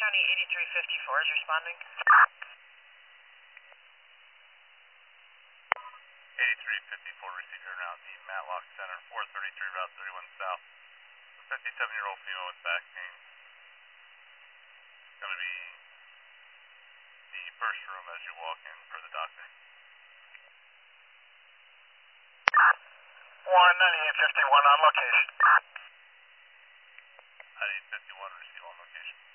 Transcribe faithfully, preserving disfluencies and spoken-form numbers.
County eighty-three fifty-four is responding. eighty-three fifty-four, receive your now at the Matlock Center, four thirty-three, Route thirty-one South. A fifty-seven-year-old female with back pain. It's going to be the first room as you walk in for the doctor. one ninety-eight fifty-one on location. ninety-eight fifty-one, receive on location.